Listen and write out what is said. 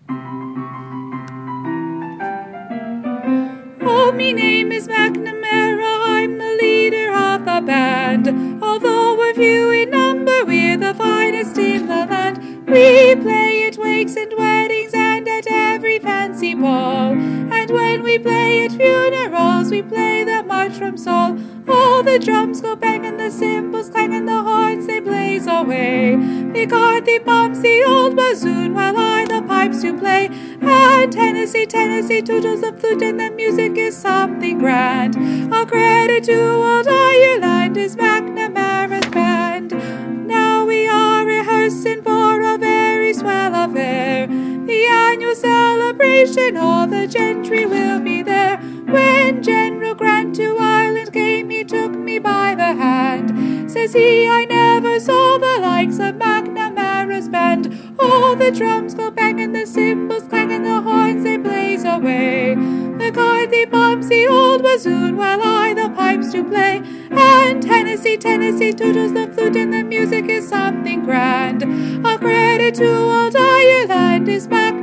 Oh, me name is McNamara, I'm the leader of the band. Although we're few in number, we're the finest in the land. We play at wakes and weddings and at every fancy ball. And when we play at funerals, we play the march from Saul. All the drums go bang and the cymbals clang and the horns they blaze away. McCarthy bumps the old bassoon while I the pipes do play. And Tennessee tootles the flute and the music is something grand. All credit to old Ireland is McNamara's band. Now we are rehearsing for a very swell affair. The annual celebration, all the gentry will be there. When General Grant to Ireland came, he took me by the hand. Says he, I never saw the likes of McNamara's band. All the drums go bang and the cymbals clang and the horns they blaze away. McCarthy bumps the old bassoon while I the pipes do play. And Tennessee tootles the flute and the music is something grand. All credit to old Ireland is McNamara.